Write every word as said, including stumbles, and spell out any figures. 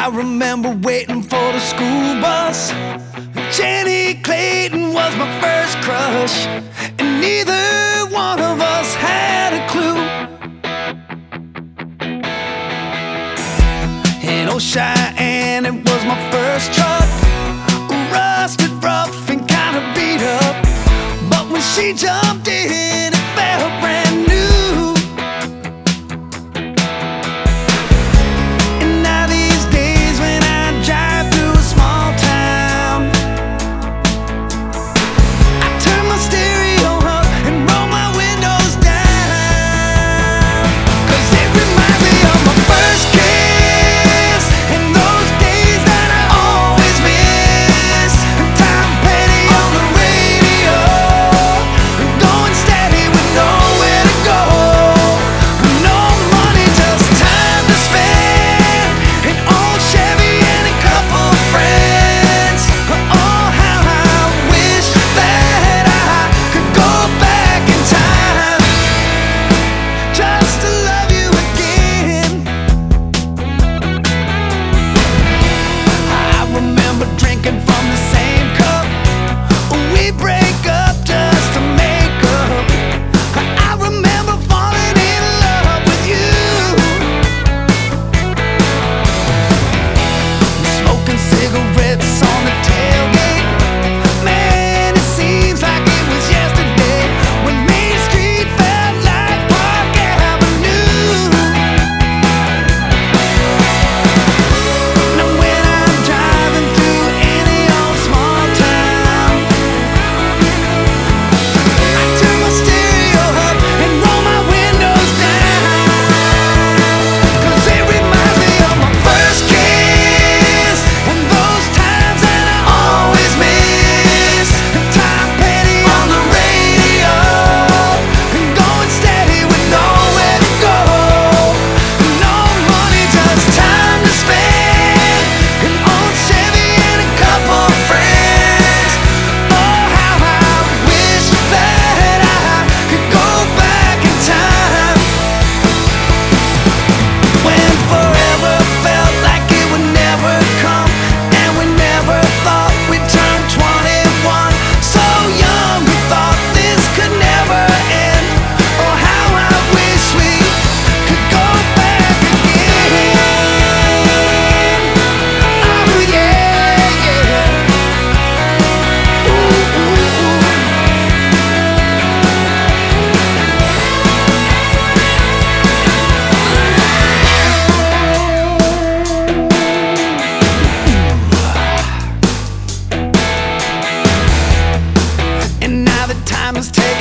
I remember waiting for the school bus. Jenny Clayton was my first crush, and neither one of us had a clue. In Old Cheyenne, it was my first truck, rusted, rough, and kinda beat up. But when she jumped in, it felt brand new. And now these days when I drive through a small town, I turn my stereo up and roll my windows down, 'cause it reminds me of my first kiss and those days that I always miss. Tom Petty on the radio, going steady with nowhere to go. No money, just time to spend, an old Chevy and a couple of friends. Oh, how I wish that I could go back in time, just to love you again. I remember drinking from the same cup. We break up just to make up. I remember falling in love with you, smoking cigarettes on the tailgate. Man, it seems like it was yesterday when Main Street felt like Park Avenue. Now when I'm driving through any old small town, I turn my stereo up and roll my windows down, 'cause it reminds me of my first kiss and those times that I always miss. Tom Petty on the radio, and going steady with nowhere to go. No money, just time to spend, an old Chevy and a couple of friends. Oh, how I wish that I could go back in time, when forever felt like it would never come, and we never thought we'd turn twenty-one. So young, we thought this could never end. Oh, how I wish we could go back again. Oh yeah, yeah. Ooh, ooh, ooh. And now the time has taken